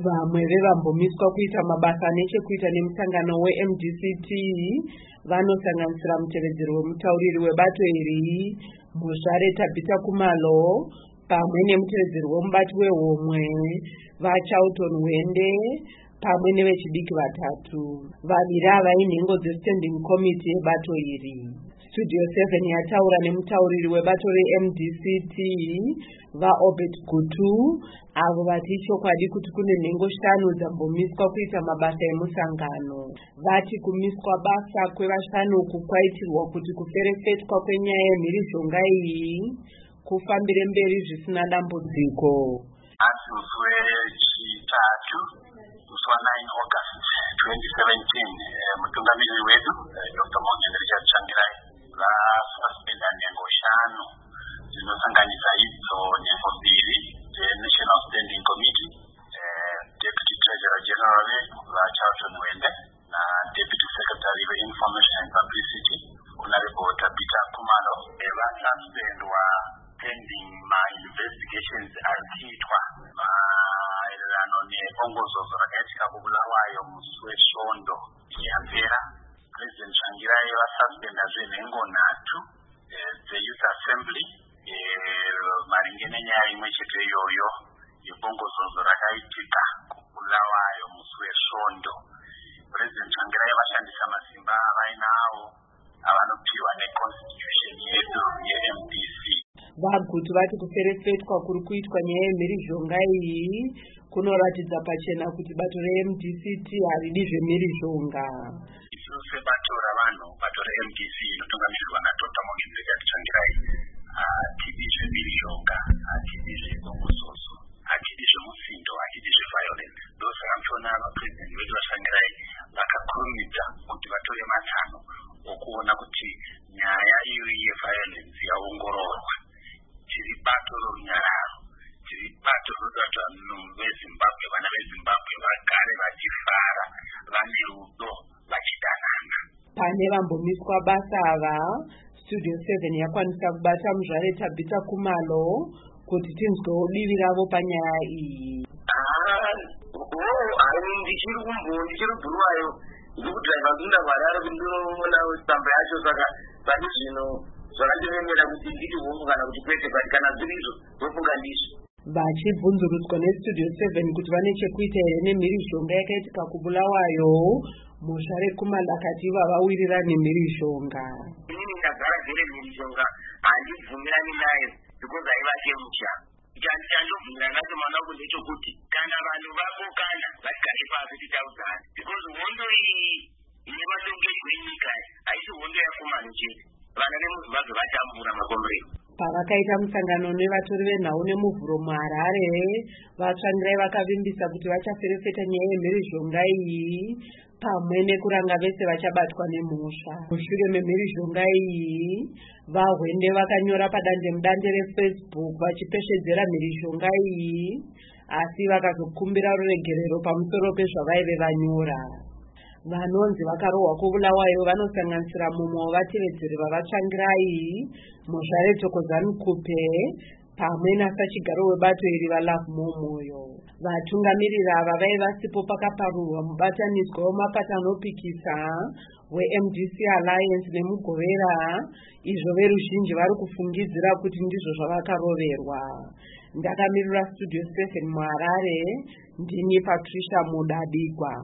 Vamwe vevambomiswa kuita mabasa nechekuita nemusangano weMDCT vanosanganisira mutevedzeri wemutauriri webato iri Muzvare Tabitha Kumalo pamwe nemutevedzeri womubati wehomwe vaCharlton Wende pamwe nevechidiki vatatu. Vaviri ava inhengo dzeStanding Committee yebato iri. Studio 7 yataura nemutauriri webato reMDCT vaObert Gutu avo vati chokwadi kuti kune nhengo 5 dzambomiswa kuita mabasa emusangano. Vati kumiswa basa kwevashanu uku kwaitirwa kuti kuferefetwa kwenyaya yemhirizhonga iyi kufambire mberi zvisina dambudziko. Asi musi wechitatu musi wa9 August 2017 mutungamiriri wedu Dr. Mongen Richard Tsvangirai vasuspenda nhengo 5 dzinosanganisa idzo nhengo 2 dzeNational Standing Committee, Deputy Treasurer General vaCharlton Wende naDeputy Secretary veInformation and Publicity Honorable Tabitha Kumalo vasuspendwa pending ma-investigations arikuitwa maererano nebongozozo rakaitika kubulawayo musi wesvondo yapera. President Tsvangirai vasuspendazve nhengo 3 dzeYouth Assembly maringe nenyaya imwe chete iyoyo yebongozozo rakaitika kubulawayo musi wesvondo. President Tsvangirai vashandisa masimba avainawo avanopiwa neconstitution yedu yeMDC. Vagutu vati kuferefetwa kuri kuitwa nyaya yemhirizhonga iyi kunoratidza pachena kuti bato reMDCT haridi zvemhirizhonga. Isu sebato ravanhu, bato reMDC inotungamirirwa naDr. Mongen Richard Tsvangirai hatidi zvemhirizhonga, hatidi zvebongozozo, hatidi zvemusindo, hatidi zveviolence. Ndosaka muchiona vapresident vedu vaTsvangirai vakakurumidza kuti vatore matsano okuona kuti nyaya iyoyi yeviolence yaongororwa. Tiri bato rorunyararo, tiri bato roda kuti vanhu veZimbabwe, vana veZimbabwe vagare vachifara, vane rudo, vachidanana. Pane vambomiswa basa ava, Studio 7 yakwanisa kubata Muzvare Tabitha Kumalo kuti tinzwewo divi ravo panyaya iyi. Ndichiri bhuruwayo ndikudhaiva kunda Harare kundinoona tsamba yacho, saka pane zvino zvakandimemera kuti nditi hofu kana kuti kwete, but kana zviri izvo ndofunga ndizvo. Vachibvunzurutswa neStudio 7 kuti vane chekuita here nemhirizhonga yakaitika kubulawayo, Muzvare Kumalo akati vavawirira nemhirizhonga. Inini ndagara gere mhirizhonga handibvumirani naye because aiva chemucha. Chandobvumira nacho mwana wangu ndechekuti kana vanhu vabokana vatigare pasi titaudzana, because hondo iyi yematongedzwe enyika haisi hondo yakomani chete. Vana vemuZimbabwe vatambura makomrei. Pavakaita musangano nevatori venhau nemuvhuro muHarare, vaTsvangirai vakavimbisa kuti vachaferefeta nyaya yemhirizhonga iyi pamwe nekuranga vese vachabatwa nemhosva. Mushure memhirizhonga iyi, vaHwende vakanyora padandemutande reFacebook vachipeshedzera mhirizhonga iyi, asi vakazokumbira ruregerero pamusoro pezvavaive vanyora. Vanonzi vakarohwa kubulawayo vanosanganisira mumwe wevatevedzeri vavaTsvangirai, Muzvare Thokozani Kupe pamwe nasachigaro webato iri vaLove Momoyo. Vatungamiriri ava vaiva sipo pakaparurwa mubatanidzwa wemapata anopikisa weMDC Alliance nemugovera, izvo veruzhinji vari kufungidzira kuti ndizvo zvavakaroverwa. Ndakamirira Studio 7 muHarare, ndini Patricia Mudabigwa.